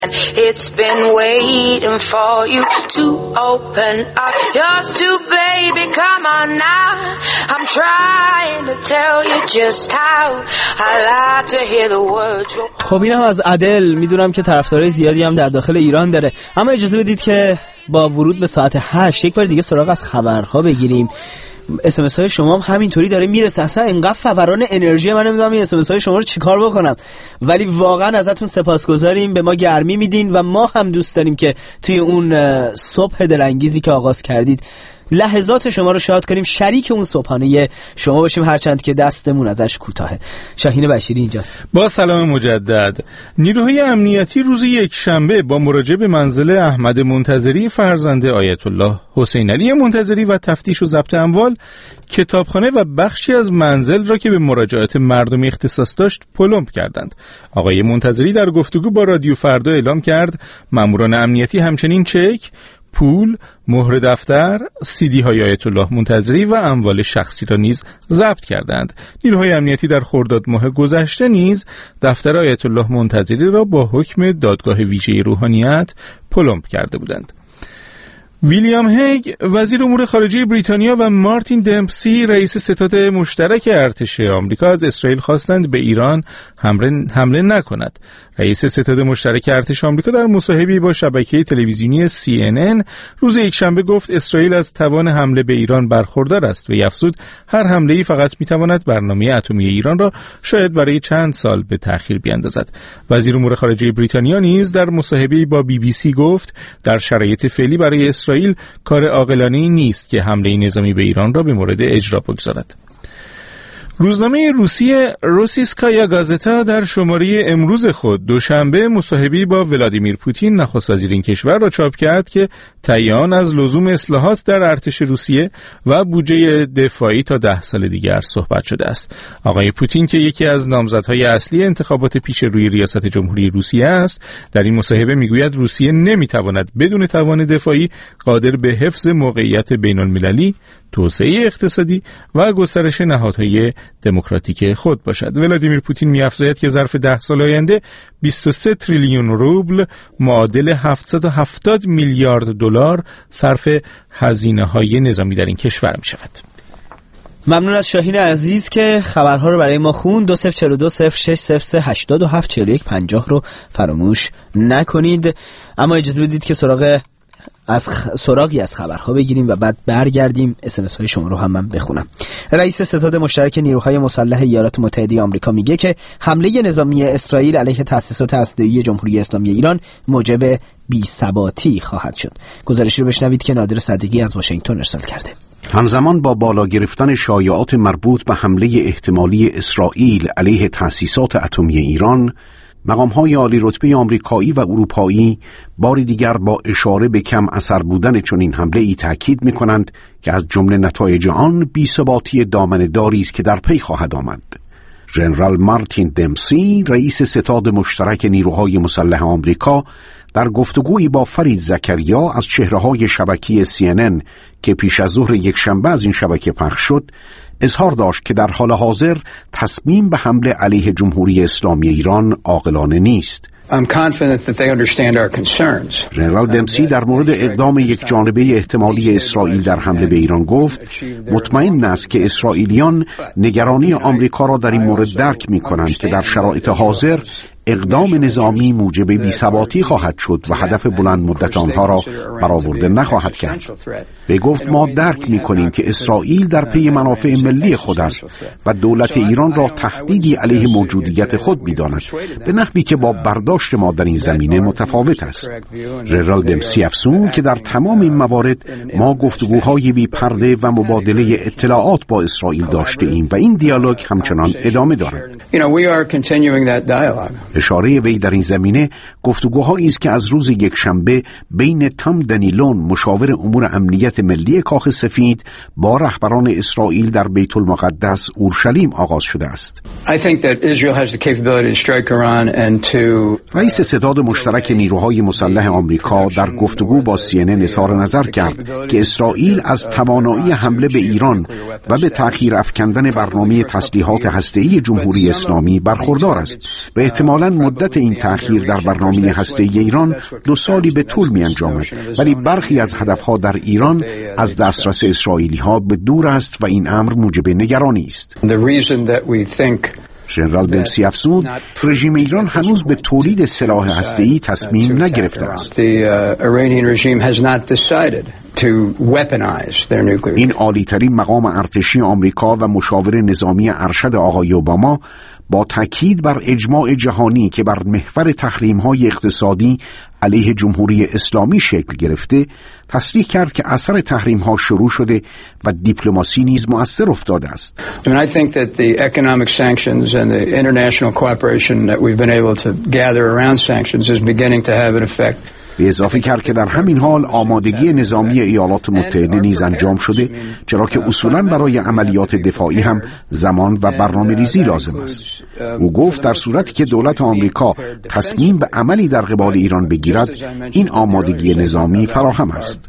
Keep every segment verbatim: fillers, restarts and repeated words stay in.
It's been waiting for you to open up yours too, baby, come on now. I'm trying to tell you just how I like to hear the words. خب اینم از ادل. میدونم که طرفدارای زیادی هم در داخل ایران داره، اما اجازه بدید که با ورود به ساعت هشت یک بار دیگه سراغ از خبرها بگیریم. اس ام اس های شما هم همینطوری داره میرسه. اصلا اینقدر فوران انرژی من نمیدونم این اس ام اس های شما رو چیکار بکنم، ولی واقعا ازتون سپاسگزاریم. به ما گرمی میدین و ما هم دوست داریم که توی اون صبح دلانگیزی که آغاز کردید لحظات شما رو شاد کنیم، شریک اون صبحانه شما باشیم، هرچند که دستمون ازش کوتاهه. شاهین بشیری اینجاست. با سلام مجدد. نیروهای امنیتی روز یک شنبه با مراجعه به منزل احمد منتظری فرزند آیت الله حسین علی منتظری و تفتیش و ضبط اموال، کتابخانه و بخشی از منزل را که به مراجعات مردمی اختصاص داشت پلمب کردند. آقای منتظری در گفتگو با رادیو فردا اعلام کرد ماموران امنیتی همچنین چک، پول، مهر دفتر، سی دی های آیت الله منتظری و اموال شخصی را نیز ضبط کردند. نیروهای امنیتی در خرداد ماه گذشته نیز دفتر آیت الله منتظری را با حکم دادگاه ویژه روحانیت پلمب کرده بودند. ویلیام هیگ وزیر امور خارجه بریتانیا و مارتین دمپسی رئیس ستاد مشترک ارتش آمریکا از اسرائیل خواستند به ایران حمله, حمله نکند. رئیس ستاد مشترک ارتش آمریکا در مصاحبه‌ای با شبکه تلویزیونی سی ان ان روز یکشنبه گفت اسرائیل از توان حمله به ایران برخوردار است و افزود هر حمله‌ای فقط می‌تواند برنامه اتمی ایران را شاید برای چند سال به تأخیر بیاندازد. وزیر امور خارجه بریتانیا نیز در مصاحبه‌ای با بی بی سی گفت در شرایط فعلی برای اسرائیل کار عاقلانه‌ای نیست که حمله نظامی به ایران را به مورد اجرا بگذارد. روزنامه روسی روسیسکایا گازتا در شماره امروز خود دوشنبه مصاحبه‌ای با ولادیمیر پوتین نخست وزیر این کشور را چاپ کرد که تعیین از لزوم اصلاحات در ارتش روسیه و بودجه دفاعی تا ده سال دیگر صحبت شده است. آقای پوتین که یکی از نامزدهای اصلی انتخابات پیش روی ریاست جمهوری روسیه است، در این مصاحبه میگوید روسیه نمیتواند بدون توان دفاعی قادر به حفظ موقعیت بین‌المللی، توسعه اقتصادی و گسترش نهادهای دموکراتیک خود باشد. ولادیمیر پوتین می‌افزاید که ظرف ده سال آینده بیست و سه تریلیون روبل معادل هفتصد و هفتاد میلیارد دلار صرف هزینه‌های نظامی در این کشور می‌شود. ممنون از شاهین عزیز که خبرها رو برای ما خوند. دو صفر چهار دو صفر شش صفر سه هشتاد و هفت چهل و یک پنجاه رو فراموش نکنید. اما اجازه بدید که سراغ از خ... سراغی از خبرها بگیریم و بعد برگردیم. اس ام اس های شما رو هم من بخونم. رئیس ستاد مشترک نیروهای مسلح ایالات متحده آمریکا میگه که حمله نظامی اسرائیل علیه تأسیسات هسته‌ای جمهوری اسلامی ایران موجب بی‌ثباتی خواهد شد. گزارشی رو بشنوید که نادر صدیقی از واشنگتن ارسال کرده. همزمان با بالا گرفتن شایعات مربوط به حمله احتمالی اسرائیل علیه تأسیسات اتمی ایران، مقام‌های عالی رتبه آمریکایی و اروپایی باری دیگر با اشاره به کم اثر بودن چنین حمله‌ای تاکید می‌کنند که از جمله نتایج آن بی‌ثباتی دامنه‌داری است که در پی خواهد آمد. ژنرال مارتین دمپسی رئیس ستاد مشترک نیروهای مسلح آمریکا در گفتگویی با فرید زکریا از چهره‌های شبکه سی ان ان که پیش از ظهر یکشنبه از این شبکه پخش شد اظهار داشت که در حال حاضر تصمیم به حمله علیه جمهوری اسلامی ایران عاقلانه نیست. I'm confident that they understand our concerns. ژنرال دمپسی در مورد اقدام یک جانبه احتمالی اسرائیل در حمله به ایران گفت مطمئن است که اسرائیلیان نگرانی آمریکا را در این مورد درک می کنند که در شرایط حاضر اقدام نظامی موجب بی‌ثباتی خواهد شد و هدف بلند مدت آنها را برآورده نخواهد کرد. به گفت ما درک می‌کنیم که اسرائیل در پی منافع ملی خود است و دولت ایران را تهدیدی علیه موجودیت خود می‌داند، به نحوی که با برداشت ما در این زمینه متفاوت است. ژنرال دمپسی افزود که در تمام این موارد ما گفتگوهای بی پرده و مبادله اطلاعات با اسرائیل داشته ایم و این دیالوگ همچنان ادامه دارد. اشاره وی در این زمینه گفتگوهایی است که از روز یکشنبه بین تام دنیلون مشاور امور امنیت ملی کاخ سفید با رهبران اسرائیل در بیت المقدس اورشلیم آغاز شده است. رئیس ستاد مشترک نیروهای مسلح آمریکا در گفتگو با سی ان ان اظهار نظر کرد که اسرائیل از توانایی حمله به ایران و به تأخیر افکندن برنامه تسلیحات هسته‌ای جمهوری اسلامی برخوردار است و احتمالاً احتمالاً مدت این تأخیر در برنامه هسته‌ای ایران دو سالی به طول می انجامد، ولی برخی از هدفها در ایران از دسترس اسرائیلی‌ها به دور است و این امر موجب نگرانی است. ژنرال دمسی افزود رژیم ایران هنوز به تولید سلاح هسته‌ای تصمیم نگرفته است. این عالی‌ترین مقام ارتشی آمریکا و مشاور نظامی ارشد آقای اوباما با تاکید بر اجماع جهانی که بر محور تحریم‌های اقتصادی علیه جمهوری اسلامی شکل گرفته تصریح کرد که اثر تحریم‌ها شروع شده و دیپلماسی نیز مؤثر افتاده است. I mean, I think that the economic sanctions and the international cooperation that we've been able to gather around sanctions is beginning to have an effect. به اضافه کرد که در همین حال آمادگی نظامی ایالات متحده نیز انجام شده، چرا که اصولاً برای عملیات دفاعی هم زمان و برنامه ریزی لازم است. او گفت در صورتی که دولت آمریکا تصمیم به عملی در قبال ایران بگیرد، این آمادگی نظامی فراهم است.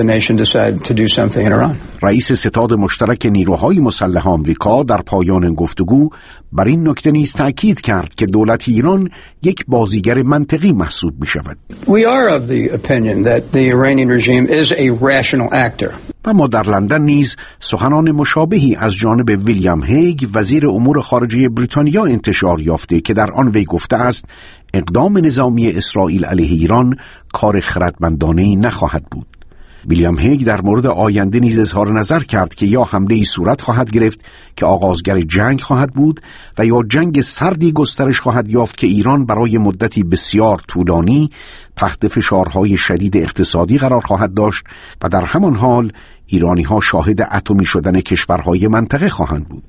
رئیس ستاد مشترک نیروهای مسلح آمریکا در پایان گفتگو بر این نکته نیز تأکید کرد که دولت ایران یک بازیگر منطقی محسوب می شود. of the opinion that the Iranian regime is a rational actor. و ما در لندن نیز سخنان مشابهی از جانب ویلیام هیگ وزیر امور خارجه بریتانیا انتشار یافته که در آن وی گفته است اقدام نظامی اسرائیل علیه ایران کار خردمندانه‌ای نخواهد بود. ویلیام هیگ در مورد آینده نیز اظهار نظر کرد که یا حمله‌ای صورت خواهد گرفت که آغازگر جنگ خواهد بود و یا جنگ سردی گسترش خواهد یافت که ایران برای مدتی بسیار طولانی تحت فشارهای شدید اقتصادی قرار خواهد داشت و در همان حال ایرانی‌ها شاهد اتمی شدن کشورهای منطقه خواهند بود.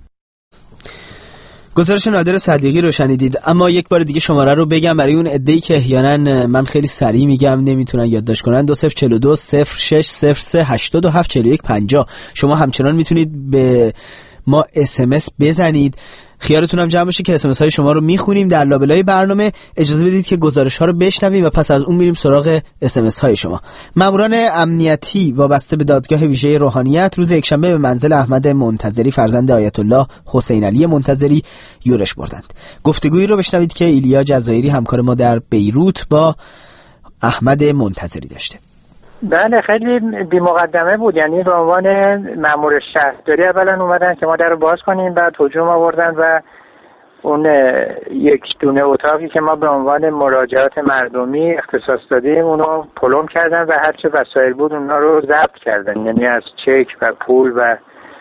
گزارش نادر صدیقی رو شنیدید. اما یک بار دیگه شماره رو بگم برای اون عده‌ای که احیانا من خیلی سریع میگم نمیتونن یادداشت کنن: دو صفر چهار دو صفر شش صفر سه هشت دو هفت چهار یک پنجاه. شما همچنان میتونید به ما اس ام اس بزنید. خیالتون هم جمع باشه که اس ام اس های شما رو میخونیم در لابلای برنامه. اجازه بدید که گزارش ها رو بشنویم و پس از اون میریم سراغ اس ام اس های شما. ماموران امنیتی وابسته به دادگاه ویژه روحانیت روز یکشنبه به منزل احمد منتظری فرزند آیت الله حسین علی منتظری یورش بردند. گفتگویی رو بشنوید که ایلیا جزایری همکار ما در بیروت با احمد منتظری داشته. بله، خیلی بی مقدمه بود. یعنی به عنوان مأمور شهرداری اولا اومدن که ما در رو باز کنیم، بعد هجوم آوردن و اون یک دونه اتاقی که ما به عنوان مراجعات مردمی اختصاص دادیم اونو پلم کردن و هرچه وسایل بود اونا رو ضبط کردن. یعنی از چک و پول و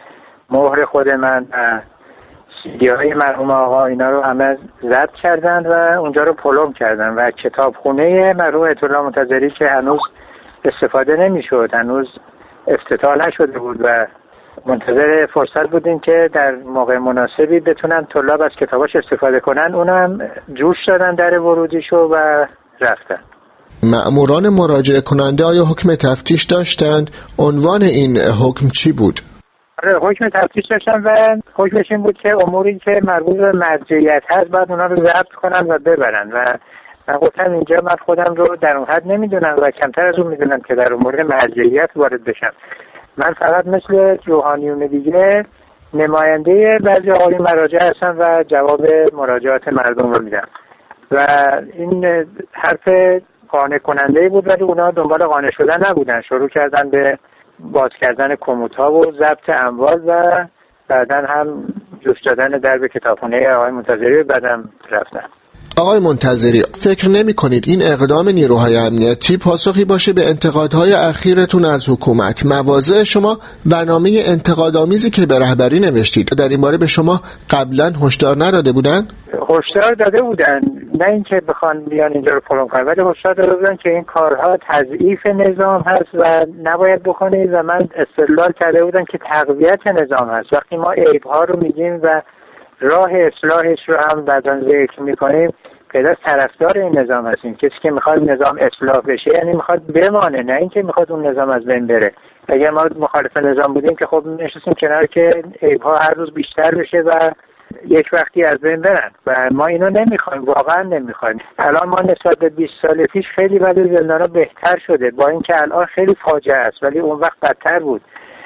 مهر خود من و سیدی های مرحوم آقا اینا رو همه ضبط کردن و اونجا رو پلم کردن و کتابخونه مرحوم آیت الله منتظری که هنوز استفاده نمی‌شد، هنوز افتتاح نشده بود و منتظر فرصت بودیم که در موقع مناسبی بتونن طلاب از کتاباش استفاده کنن. اونم جوش دادن در ورودیشو و رفتن. مأموران مراجعه کننده آیا حکم تفتیش داشتند؟ عنوان این حکم چی بود؟ آره، حکم تفتیش داشتن و حکمش این بود که اموری که مربوط به مرجعیت هست بعد اونا رو ضبط کنن و ببرن و من گفتم اینجا من خودم رو در اون حد نمیدونم و کمتر از اون میدونم که در امور مرجعیت وارد بشم. من فقط مثل روحانیون دیگه نماینده بعضی آقایون مراجع هستم و جواب مراجعات مردم رو میدم و این حرف قانع کننده بود ولی اونا دنبال قانع شدن نبودن. شروع کردن به باز کردن کموت‌ها و ضبط اموال و بعدن هم جوش دادن درب کتابخونه آقای منتظری بعدم رفتن. آقای منتظری، فکر نمی کنید این اقدام نیروهای امنیتی پاسخی باشه به انتقادهای اخیرتون از حکومت؟ مواضع شما و نامه انتقادآمیزی که به رهبری نوشتید در این باره به شما قبلا هشدار نداده بودن؟ هشدار داده بودن، نه اینکه بخوان بیان اینجا رو پلم کنن، ولی هشدار داده بودن که این کارها تضعیف نظام هست و نباید بکنید و من استدلال کرده بودم که تقویت نظام هست. وقتی ما عیب‌ها رو میگیم و راه اصلاحش رو هم بعداً ذکر میکنیم پیدا طرفدار این نظام هستیم. کسی که میخواد نظام اصلاح بشه یعنی میخواد بمانه، نه اینکه میخواد اون نظام از بین بره. اگر ما مخالف نظام بودیم که خب نشستیم کنار که عیب‌ها هر روز بیشتر بشه و یک وقتی از بین برن و ما اینو نمیخوایم، واقعا نمیخوایم. الان ما نسبت به بیست سال پیش خیلی ولی زندانا بهتر شده، با اینکه الان خیلی فاجعه است ولی اون وقت بدتر بود.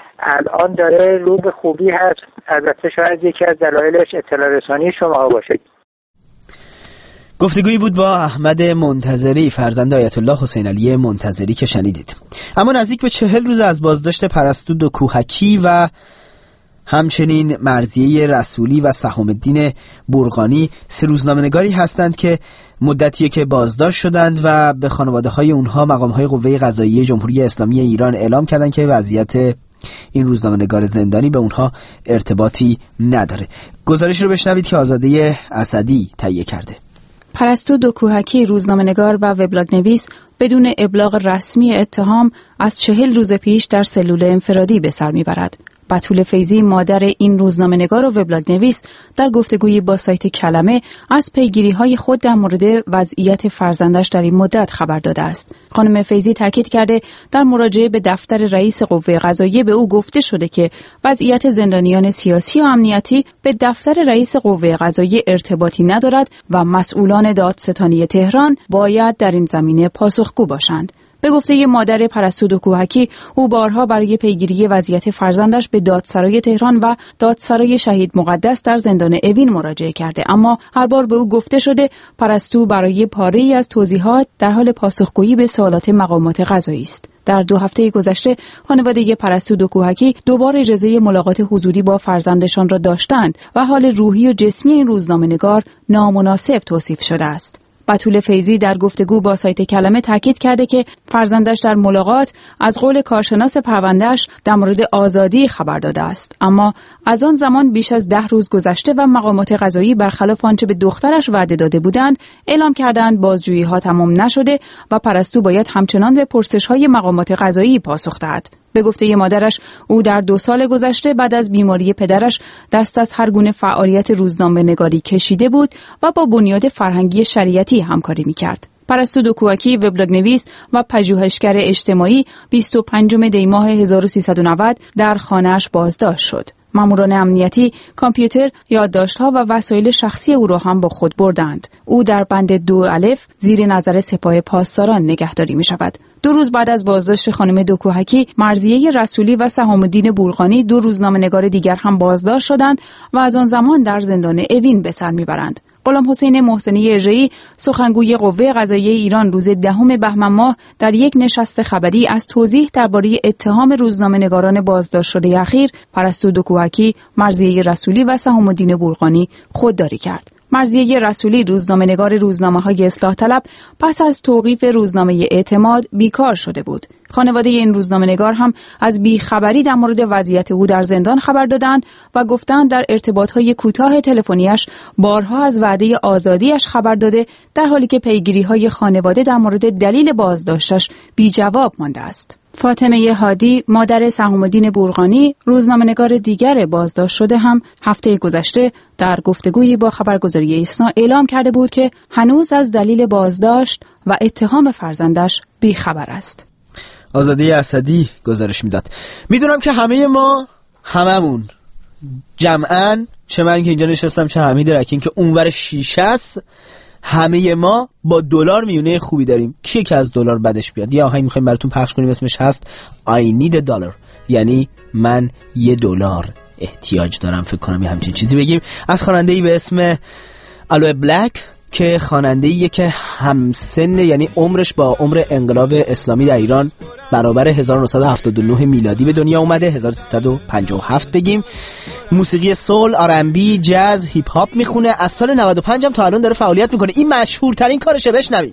الان داره رو به خوبی هست. البته شاید یکی از دلایلش اطلاع رسانی شما باشه. گفتگویی بود با احمد منتظری فرزند آیت الله حسین علی منتظری که شنیدید. اما نزدیک به چهل روز از بازداشت پرستو دکوهکی و همچنین مرضیه رسولی و سهام الدین برقانی، سه روزنامه‌نگاری هستند که مدتیه که بازداشت شدند و به خانواده‌های اونها مقام‌های قوه قضاییه جمهوری اسلامی ایران اعلام کردند که وضعیت این روزنامه‌نگار زندانی به اونها ارتباطی نداره. گزارش رو بشنوید که آزاده اسدی تهیه کرده. پرستو دکوهکی روزنامه‌نگار و وبلاگ نویس بدون ابلاغ رسمی اتهام از چهل روز پیش در سلول انفرادی به سر میبرد. بتول فیضی مادر این روزنامه‌نگار و وبلاگ نویس در گفتگویی با سایت کلمه از پیگیری‌های خود در مورد وضعیت فرزندش در این مدت خبر داده است. خانم فیضی تاکید کرده در مراجعه به دفتر رئیس قوه قضاییه به او گفته شده که وضعیت زندانیان سیاسی و امنیتی به دفتر رئیس قوه قضاییه ارتباطی ندارد و مسئولان دادستانی تهران باید در این زمینه پاسخگو باشند. به گفته مادر پرستو دکوهکی، او بارها برای پیگیری وضعیت فرزندش به دادسرای تهران و دادسرای شهید مقدس در زندان اوین مراجعه کرده، اما هر بار به او گفته شده پرستو برای پاره‌ای از توضیحات در حال پاسخگویی به سوالات مقامات قضایی است. در دو هفته گذشته خانواده پرستو دکوهکی دوبار اجازه ملاقات حضوری با فرزندشان را داشتند و حال روحی و جسمی این روزنامه‌نگار نامناسب توصیف شده است. بتول فیضی در گفتگو با سایت کلمه تاکید کرده که فرزندش در ملاقات از قول کارشناس پروندهش در مورد آزادی خبر داده است، اما از آن زمان بیش از ده روز گذشته و مقامات قضایی برخلاف آنچه به دخترش وعده داده بودند اعلام کردند بازجویی‌ها تمام نشده و پرستو باید همچنان به پرسش‌های مقامات قضایی پاسخ دهد. به گفته مادرش، او در دو سال گذشته بعد از بیماری پدرش دست از هر گونه فعالیت روزنامه‌نگاری کشیده بود و با بنیاد فرهنگی شریعتی همکاری می‌کرد. پرستو دکوهکی وبلاگ نویس و پژوهشگر اجتماعی بیست و پنجم دی ماه هزار و سیصد و نود در خانه‌اش بازداشت شد. ماموران امنیتی کامپیوتر، یادداشت‌ها و وسایل شخصی او را هم با خود بردند. او در بند دو الف زیر نظر سپاه پاسداران نگهداری می‌شود. دو روز بعد از بازداشت خانم دکوهکی، مرضیه رسولی و سهام الدین برقانی، دو روزنامه‌نگار دیگر هم بازداشت شدند و از آن زمان در زندان اوین به سر می‌برند. غلام حسین محسنی اژه‌ای، سخنگوی قوه قضاییه ایران، روز دهم بهمن ماه در یک نشست خبری از توضیح درباره اتهام روزنامه‌نگاران بازداشت شده اخیر پرستو دکوهکی، مرضیه رسولی و سهام الدین برقانی خودداری کرد. مرضیه رسولی، روزنامه‌نگار روزنامه‌های اصلاح طلب، پس از توقیف روزنامه اعتماد بیکار شده بود. خانواده این روزنامه‌نگار هم از بیخبری در مورد وضعیت او در زندان خبر دادند و گفتند در ارتباط‌های کوتاه تلفنیش بارها از وعده آزادیش خبر داده، در حالی که پیگیری‌های خانواده در مورد دلیل بازداشتش بی جواب مانده است. فاطمه هادی، مادر سهام الدین برقانی، روزنامه‌نگار دیگر بازداشت شده، هم هفته گذشته در گفتگویی با خبرگزاری ایسنا اعلام کرده بود که هنوز از دلیل بازداشت و اتهام فرزندش بی‌خبر است. آزاده اسدی گزارش میداد. میدونم که همه ما، هممون جمعاً، چه من که اینجا نشستم چه حمید رکین که اونور شیشه است، همه ما با دلار میونه خوبی داریم. کی که از دلار بدش بیاد؟ یا آهنگ میخوایم براتون پخش کنیم، اسمش هست I need a dollar، یعنی من یه دلار احتیاج دارم. فکر کنم یه همچین چیزی بگیم. از خواننده‌ای به اسم آلو بلک که خواننده‌ایه که همسن، یعنی عمرش با عمر انقلاب اسلامی در ایران برابر هزار و نهصد و هفتاد و نه میلادی به دنیا اومده، هزار و سیصد و پنجاه و هفت بگیم. موسیقی سول، آر ام بی، جاز، هیپ هاپ میخونه. از سال نود و پنج هم تا الان داره فعالیت میکنه. این مشهورترین کارشه، بشنوید.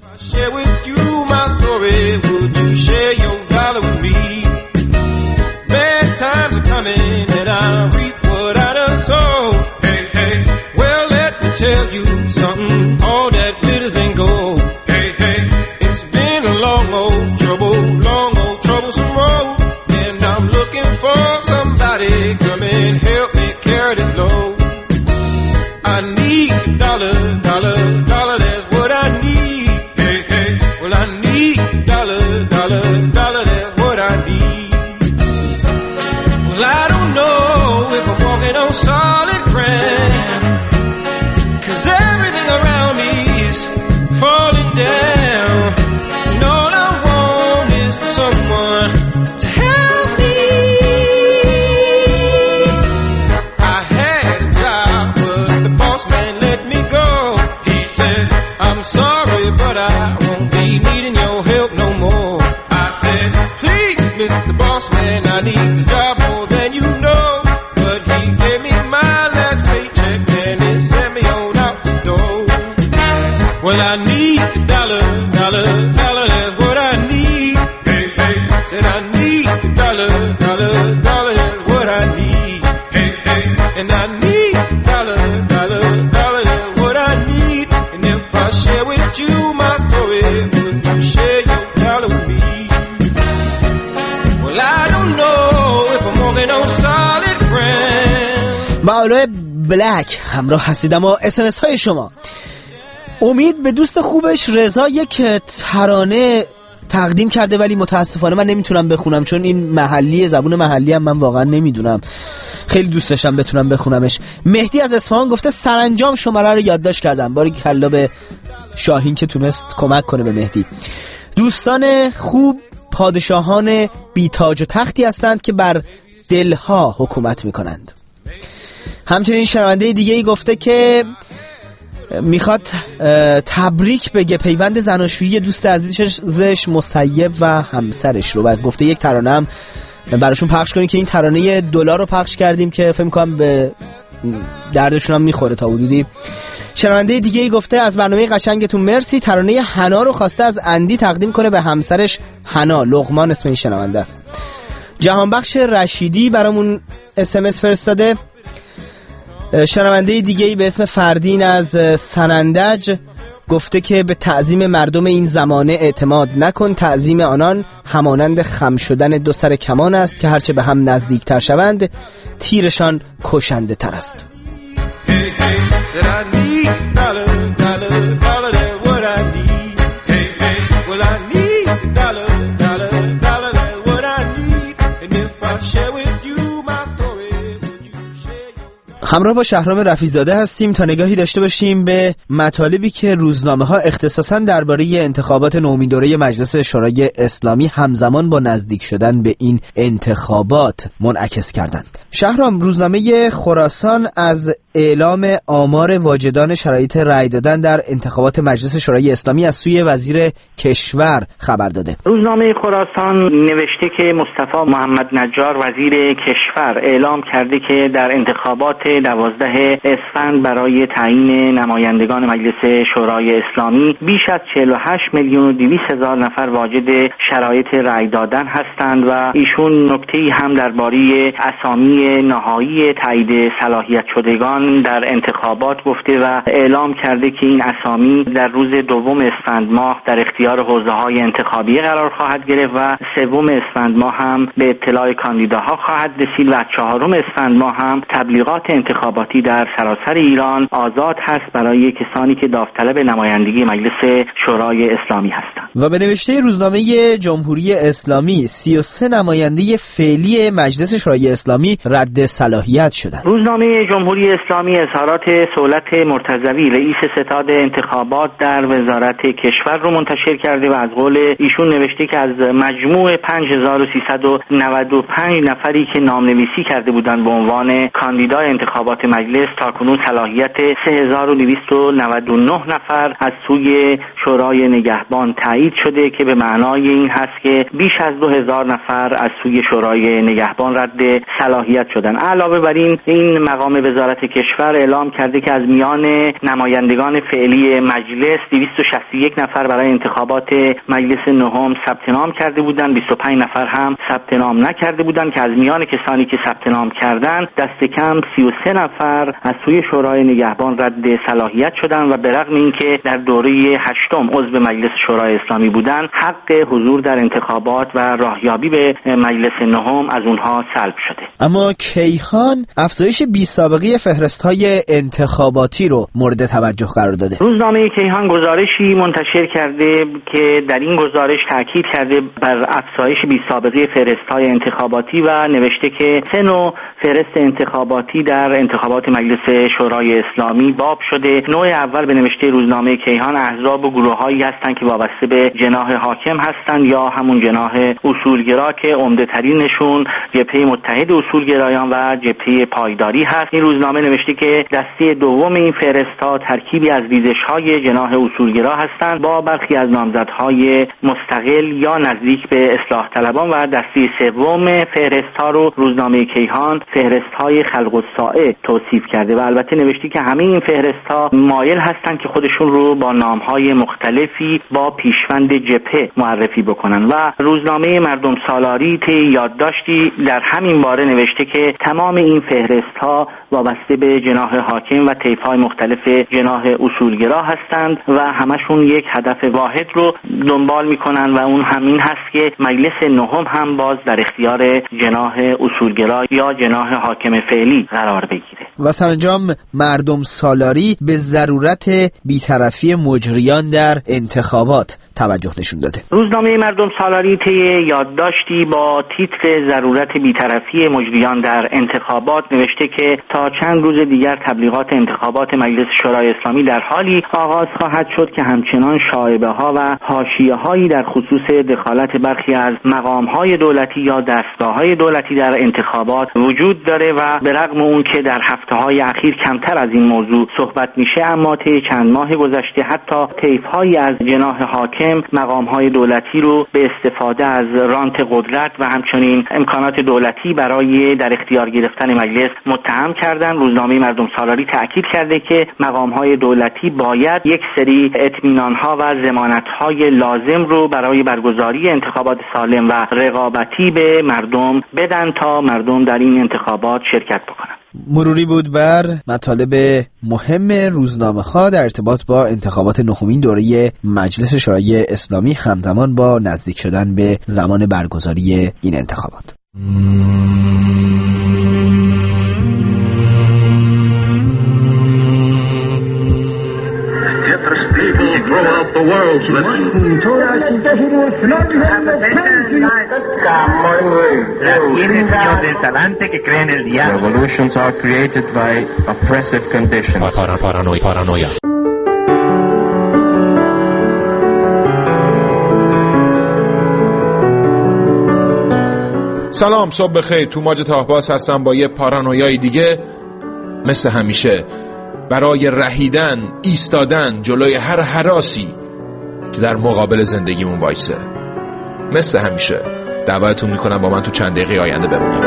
Tell you something, all that glitters ain't gold. Hey, hey, it's been a long old trouble, long old troublesome road, and I'm looking for somebody come and help me carry this load. I need a dollar, dollar, dollar, that's what I need. Hey, hey, well I need پائلو بلک همراه هستید. اما اس ام اس های شما. امید به دوست خوبش رضا یک ترانه تقدیم کرده ولی متاسفانه من نمیتونم بخونم چون این محلی، زبون محلی هم من واقعا نمیدونم. خیلی دوست داشتم بتونم بخونمش. مهدی از اصفهان گفته سرانجام شماره رو یادداشت کردم. باری کلا به شاهین که تونست کمک کنه به مهدی. دوستان خوب پادشاهان بی تاج و تختی هستند که بر دلها حکومت میکنند. همچنین شنونده دیگه ای گفته که میخواد تبریک بگه پیوند زناشویی دوست عزیزش مسیب و همسرش رو و گفته یک ترانه هم براشون پخش کنیم که این ترانه دلار رو پخش کردیم که فکر میکنم به دردشون هم میخوره تا حدودی. شنونده دیگه ای گفته از برنامه قشنگتون مرسی. ترانه حنا رو خواسته از اندی تقدیم کنه به همسرش حنا. لقمان اسم این شنونده است. جهانبخش رشیدی برامون اس ام اس فرستاده. شنونده دیگه ای به اسم فردین از سنندج گفته که به تعظیم مردم این زمانه اعتماد نکن، تعظیم آنان همانند خم شدن دو سر کمان است که هرچه به هم نزدیک تر شوند تیرشان کشنده تر است. همراه با شهرام رفیع‌زاده هستیم تا نگاهی داشته باشیم به مطالبی که روزنامه‌ها اختصاصاً درباره انتخابات نومین دوره مجلس شورای اسلامی همزمان با نزدیک شدن به این انتخابات منعکس کردند. شهرام، روزنامه خراسان از اعلام آمار واجدان شرایط رأی دادن در انتخابات مجلس شورای اسلامی از سوی وزیر کشور خبر داده. روزنامه خراسان نوشته که مصطفی محمد نجار وزیر کشور اعلام کرده که در انتخابات دوازده اسفند برای تعیین نمایندگان مجلس شورای اسلامی بیش از چهل و هشت میلیون و دویست هزار نفر واجد شرایط رأی دادن هستند و ایشون نکته‌ای هم درباره اسامی نهایی تایید صلاحیت شدگان در انتخابات گفته و اعلام کرده که این اسامی در روز دوم اسفند ماه در اختیار حوزه‌های انتخابی قرار خواهد گرفت و سوم اسفند ماه هم به اطلاع کاندیداها خواهد رسید و چهارم اسفند ماه هم تبلیغات انتخاباتی در سراسر ایران آزاد هست برای کسانی که داوطلب نمایندگی مجلس شورای اسلامی هستند. و به نوشته روزنامه جمهوری اسلامی سی و سه نماینده فعلی مجلس شورای اسلامی رد صلاحیت شدند. روزنامه جمهوری اسلامی اظهارات صولت مرتضوی رئیس ستاد انتخابات در وزارت کشور رو منتشر کرده و از قول ایشون نوشته که از مجموع پنج هزار و سیصد و نود و پنج نفری که نامنویسی کرده بودند به عنوان کاندیدای انتخابات مجلس تاکنون صلاحیت سه هزار و دویست و نود و نه نفر از سوی شورای نگهبان تایید شده که به معنای این هست که بیش از دو هزار نفر از سوی شورای نگهبان رد صلاحیت شدن. علاوه بر این این مقام وزارت کشور اعلام کرده که از میان نمایندگان فعلی مجلس دویست و شصت و یک نفر برای انتخابات مجلس نهم ثبت نام کرده بودند، بیست و پنج نفر هم ثبت نام نکرده بودند که از میان کسانی که ثبت نام کردند دست کم سی و سه نفر از سوی شورای نگهبان رد صلاحیت شدند و به رغم اینکه در دوره هشتم عضو مجلس شورای اسلامی بودند حق حضور در انتخابات و راهیابی به مجلس نهم از اونها سلب شده. اما کیهان افزایش بی سابقه فهرست‌های انتخاباتی رو مورد توجه قرار داده. روزنامه کیهان گزارشی منتشر کرده که در این گزارش تاکید کرده بر افزایش بی سابقه فهرست‌های انتخاباتی و نوشته که سه نوع فهرست انتخاباتی در انتخابات مجلس شورای اسلامی باب شده. نوع اول به نوشته روزنامه کیهان احزاب و گروه‌هایی هستند که وابسته به جناح حاکم هستند یا همون جناح اصولگرا که عمده‌ترینشون جبهه متحد اصولگرایان و جبهه پایداری هست. این روزنامه نوشته که دسته دوم این فهرست‌ها ترکیبی از ریزش‌های جناح اصولگرا هستند با برخی از نامزدهای مستقل یا نزدیک به اصلاح طلبان و دسته سوم فهرست‌ها رو روزنامه کیهان فهرست‌های خلق الساعه توصیف کرده و البته نوشته که همه این فهرست‌ها مایل هستند که خودشون رو با نام‌های مختلفی با پیشوند جبهه معرفی بکنن و روزنامه مردم سالاری طی یادداشتی در همین باره نوشته که تمام این فهرست‌ها وابسته به جناح حاکم و طیف‌های مختلف جناح اصولگرا هستند و همشون یک هدف واحد رو دنبال می‌کنن و اون همین هست که مجلس نهم هم باز در اختیار جناح اصولگرا یا جناح حاکم فعلی قرار بگیره. و سرانجام مردم سالاری به ضرورت بی‌طرفی مجریان در انتخابات توجه نشون داده. روزنامه مردم سالاری طی یادداشتی با تیتر ضرورت بی‌طرفی مجریان در انتخابات نوشته که تا چند روز دیگر تبلیغات انتخابات مجلس شورای اسلامی در حالی آغاز خواهد شد که همچنان شایبه‌ها و حاشیه‌هایی در خصوص دخالت برخی از مقام‌های دولتی یا دستگاه‌های دولتی در انتخابات وجود داره و به رغم اون که در هفته‌های اخیر کمتر از این موضوع صحبت میشه، اما طی چند ماه گذشته حتی طیف‌هایی از جناح حاکم مقام‌های دولتی رو به استفاده از رانت قدرت و همچنین امکانات دولتی برای در اختیار گرفتن مجلس متهم کردن. روزنامه مردم سالاری تأکید کرده که مقام‌های دولتی باید یک سری اطمینان‌ها و ضمانت‌های لازم رو برای برگزاری انتخابات سالم و رقابتی به مردم بدن تا مردم در این انتخابات شرکت بکنن. مروری بود بر مطالب مهم روزنامه‌ها در ارتباط با انتخابات نخستین دوره مجلس شورای اسلامی همزمان با نزدیک شدن به زمان برگزاری این انتخابات. Revolutions are created by oppressive conditions. Paranoia. Paranoia. سلام، صبح بخیر. تو ماج تاهباز هستم با یه پارانویای دیگه. مثل همیشه برای رهیدن، ایستادن جلوی هر هراسی که در مقابل زندگیمون وایسه. مثل همیشه دعوتتون میکنم با من تو چند دقیقه آینده بمونیم.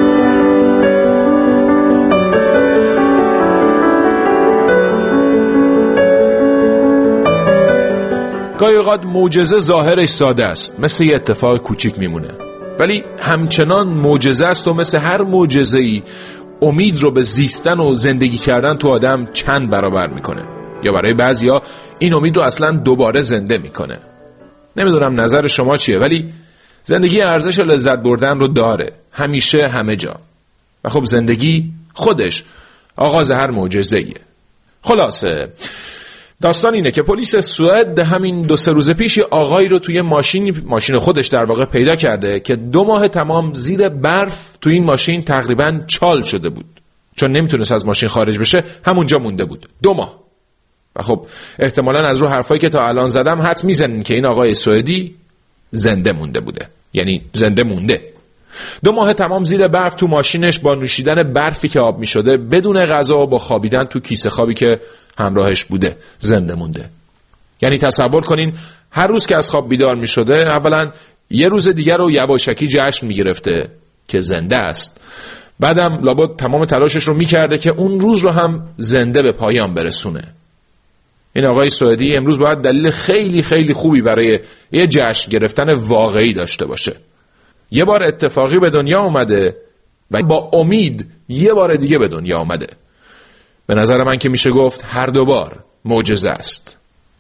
گاهی اوقات معجزه ظاهرش ساده است، مثل یه اتفاق کوچیک میمونه، ولی همچنان معجزه است و مثل هر معجزه‌ای امید رو به زیستن و زندگی کردن تو آدم چند برابر میکنه، یا برای بعضیا این امید رو اصلا دوباره زنده میکنه. نمیدونم نظر شما چیه، ولی زندگی ارزش لذت بردن رو داره، همیشه همه جا. و خب زندگی خودش آغاز هر معجزه‌ایه. خلاصه داستان اینه که پلیس سوئد همین دو سه روز پیش آقایی رو توی ماشین ماشین خودش در واقع پیدا کرده که دو ماه تمام زیر برف توی این ماشین تقریباً چال شده بود. چون نمیتونست از ماشین خارج بشه همونجا مونده بود دو ماه. و خب احتمالاً از رو حرفایی که تا الان زدم حدس میزنین که این آقای سوئدی زنده مونده بوده، یعنی زنده مونده. دو ماه تمام زیر برف تو ماشینش با نوشیدن برفی که آب میشده، بدون غذا و با خوابیدن تو کیسه خوابی که همراهش بوده زنده مونده. یعنی تصور کنین هر روز که از خواب بیدار میشده اولا یه روز دیگر رو یواشکی جشن میگرفته که زنده است، بعدم لابد تمام تلاشش رو میکرده که اون روز رو هم زنده به پایان برسونه. این آقای سوئدی امروز باید دلیل خیلی خیلی خوبی برای یه جشن گرفتن واقعی داشته باشه. یه بار اتفاقی به دنیا اومده و با امید یه بار دیگه به دنیا اومده. به نظر من که میشه گفت هر دو بار معجزه است.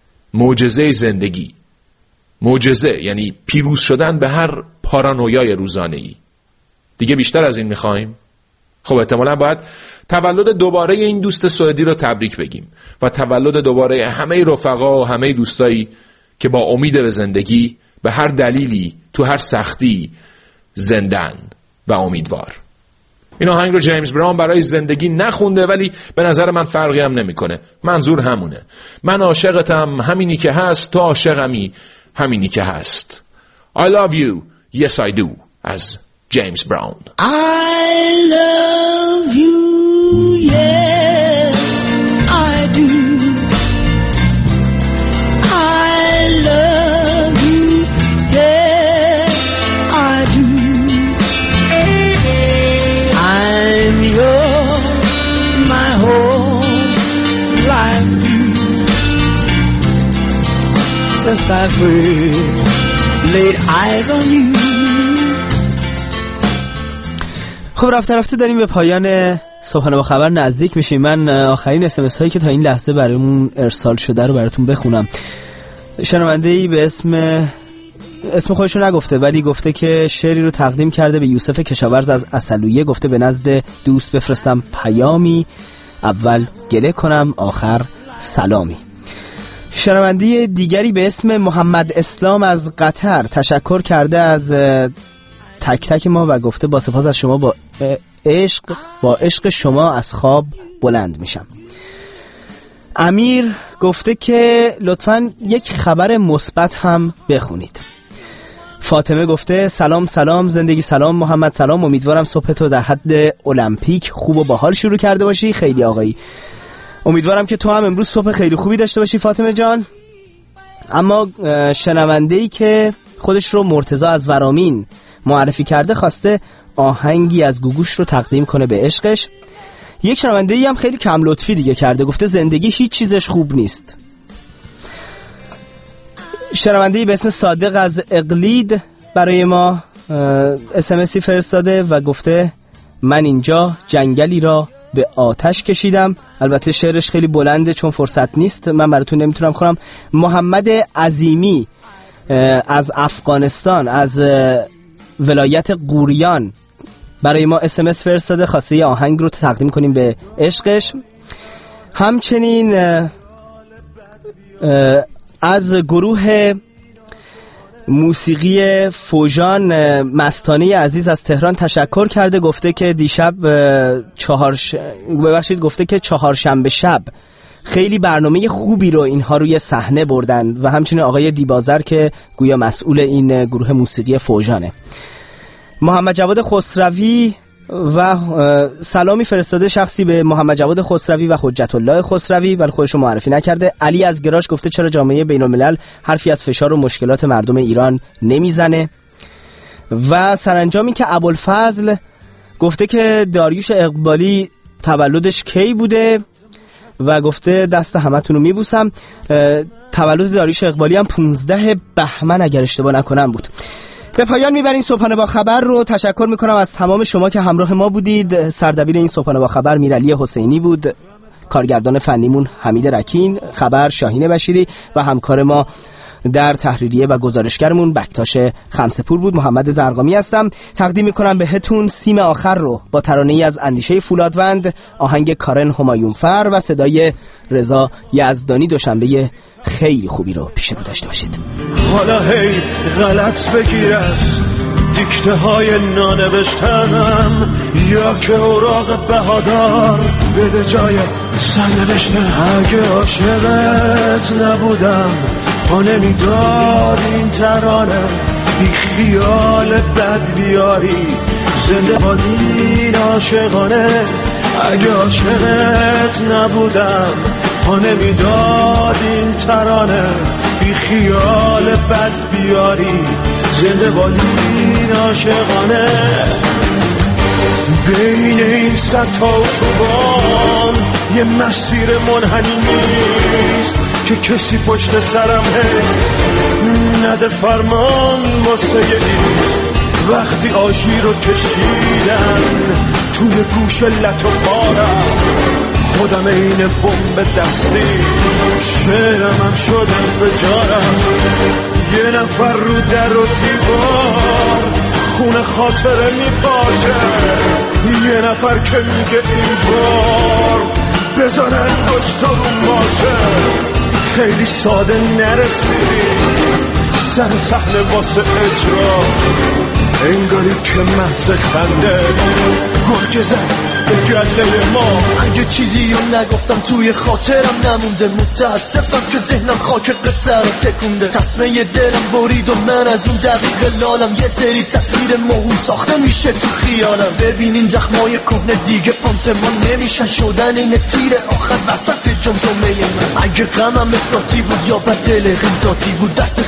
معجزه زندگی. معجزه یعنی پیروز شدن به هر پارانویای روزانه‌ای. دیگه بیشتر از این میخوایم؟ خب احتمالاً باید تولد دوباره این دوست سوئدی رو تبریک بگیم و تولد دوباره همه رفقا و همه دوستایی که با امید به زندگی به هر دلیلی تو هر سختی زندن و امیدوار. این آهنگ رو جیمز براون برای زندگی نخونده، ولی به نظر من فرقی هم نمیکنه. منظور همونه. من عاشقتم همینی که هست، تو عاشقمی همینی که هست. I love you, yes I do از جیمز براون. I love you, yes I do. I love you, yes I do. I'm yours, my whole life through. Since I first laid eyes on you. خب رفته رفته داریم به پایان صبحانه با خبر نزدیک میشیم. من آخرین اس ام اس هایی که تا این لحظه برامون ارسال شده رو براتون بخونم. شنونده‌ای به اسم اسم خودش رو نگفته ولی گفته که شعری رو تقدیم کرده به یوسف کشاورز از عسلویه. گفته به نزد دوست بفرستم پیامی، اول گله کنم آخر سلامی. شنونده دیگری به اسم محمد اسلام از قطر تشکر کرده از تک تک ما و گفته با سپاس از شما، با عشق با عشق شما از خواب بلند میشم. امیر گفته که لطفاً یک خبر مثبت هم بخونید. فاطمه گفته سلام سلام زندگی سلام محمد سلام، امیدوارم صبح تو در حد المپیک خوب و باحال شروع کرده باشی. خیلی آقایی، امیدوارم که تو هم امروز صبح خیلی خوبی داشته باشی فاطمه جان. اما شنونده‌ای که خودش رو مرتضی از ورامین معرفی کرده خواسته آهنگی از گوگوش رو تقدیم کنه به عشقش. یک شنونده‌ای هم خیلی کم لطفی دیگه کرده، گفته زندگی هیچ چیزش خوب نیست. شنونده‌ای به اسم صادق از اقلید برای ما اس ام اسی فرستاده و گفته من اینجا جنگلی را به آتش کشیدم. البته شعرش خیلی بلنده چون فرصت نیست، من براتون نمیتونم خونم. محمد عظیمی از افغانستان از ولایت قوریان برای ما اس ام اس فرستاده، خواسته یه آهنگ رو تقدیم کنیم به عشقش. همچنین از گروه موسیقی فوژان مستانه عزیز از تهران تشکر کرده، گفته که دیشب چهار ش... ببخشید گفته که چهارشنبه شب خیلی برنامه خوبی رو اینها روی صحنه بردن و همچنین آقای دیبازر که گویا مسئول این گروه موسیقی فوژانه. محمد جواد خسروی و سلامی فرستاده شخصی به محمد جواد خسروی و حجت الله خسروی ولی خودش رو معرفی نکرده. علی از گراش گفته چرا جامعه بین الملل حرفی از فشار و مشکلات مردم ایران نمیزنه. و سرانجامی که ابوالفضل گفته که داریوش اقبالی تولدش کی بوده و گفته دست همتون رو میبوسم. تولد داریوش اقبالی هم پونزده بهمن اگر اشتباه نکنم بود. به پایان میبرین صبحانه با خبر رو. تشکر میکنم از تمام شما که همراه ما بودید. سردبیر این صبحانه با خبر میرعلی حسینی بود، کارگردان فنیمون حمید رکین، خبر شاهین بشیری و همکار ما در تحریریه و گزارشگرمون بکتاش خمسپور بود. محمد زرقامی هستم. تقدیم میکنم بهتون سیم آخر رو با ترانه‌ای از اندیشه فولادوند، آهنگ کارن همایونفر و صدای رضا یزدانی. دوشنبه خیلی خوبی رو پیش رو داشته باشید. حالا هی غلط بگیر از دیکته های نانوشتنم یا که اوراق بهادار بده جای سرنوشتم. اگه عاشقت نبودم پا نمیداد این ترانه، بی خیال بد بیاری زنده بادین عاشقانه. اگه عاشقت نبودم پا نمیداد این ترانه، بی خیال بد بیاری زنده بادین عاشقانه. بین این صد تا اتوبان یه مسیر منحنی نیست که کسی پشت سرم هی نده فرمان واسه ایست. وقتی آژیر رو کشیدن توی گوش لط و پارم، خودم این بمب دستی شعرم هم شد انفجارم. یه نفر رو در و دیوار خون خاطره میپاشه، یه نفر که میگه این بار بذارن داشتا رو باشه. خیلی ساده نرسیدی سر صحنه واسه اجرا، انگاری که محض خنده گرگ زد به گله ما. اگه چیزی رو نگفتم توی خاطرم نمونده، متاسفم که ذهنم خاک قصه رو تکونده. تصمه دلم برید و من از اون دقیقه لالم، یه سری تصویر موهوم ساخته میشه تو خیالم. ببینین زخمای کهنه دیگه پانسمان نمیشن، شدن این تیر آخر وسط جمجمه من. اگه غمم افراطی بود یا بدل غیزاتی بود، دست